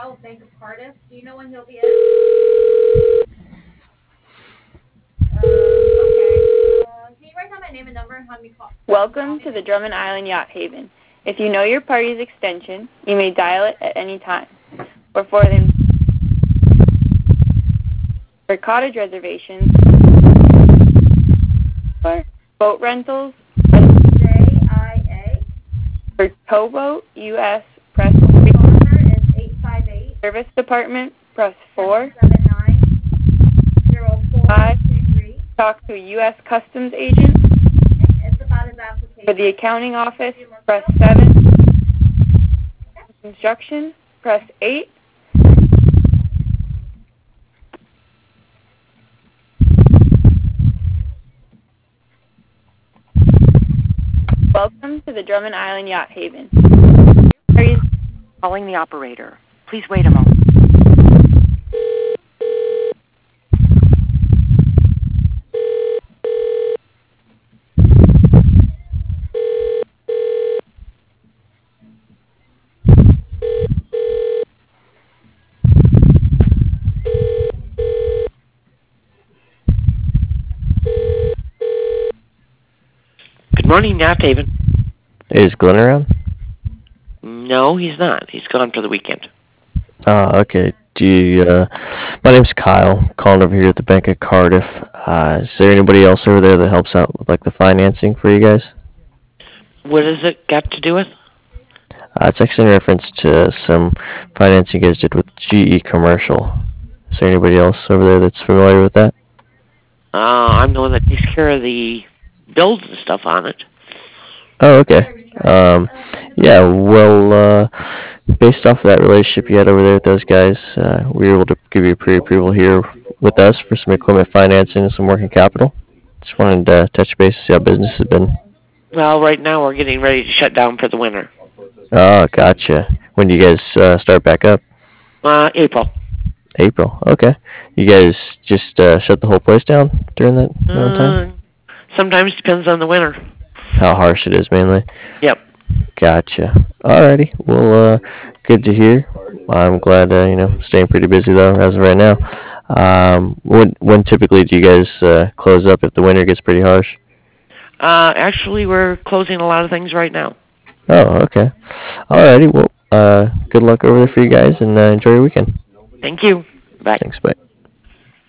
Bank of Cardiff. Do you know when he'll be in? Okay. Can you write down my name and number and have me call? Welcome to the Drummond Island Yacht Haven. If you know your party's extension, you may dial it at any time. Or for cottage reservations, or boat rentals, JIA. for towboat, U.S., press 3. Phone number is 858. Service department, press 4. 779-0423. Talk to a U.S. Customs agent. It's about his application. For the accounting office, press 7. Construction, press 8. Welcome to the Drummond Island Yacht Haven. Calling the operator. Please wait a moment. Good morning, Yacht Haven. Is Glenn around? No, he's not. He's gone for the weekend. Okay. My name's Kyle, calling over here at the Bank of Cardiff. Is there anybody else over there that helps out with, like, the financing for you guys? What has it got to do with? It's actually in reference to some financing you guys did with GE Commercial. Is there anybody else over there that's familiar with that? I'm the one that takes care of the bills and stuff on it. Oh, okay. Yeah, well, based off of that relationship you had over there with those guys, we were able to give you pre-approval here with us for some equipment financing and some working capital. Just wanted to touch base and see how business has been. Well, right now we're getting ready to shut down for the winter. Oh, gotcha. When do you guys start back up? April. April. Okay. You guys just shut the whole place down during that amount of time? Sometimes depends on the winter. How harsh it is, mainly. Yep. Gotcha. Alrighty. Well, good to hear. I'm glad, staying pretty busy though as of right now. When typically do you guys close up if the winter gets pretty harsh? Actually, we're closing a lot of things right now. Oh, okay. Alrighty. Well, good luck over there for you guys, and enjoy your weekend. Thank you. Bye. Thanks. Bye.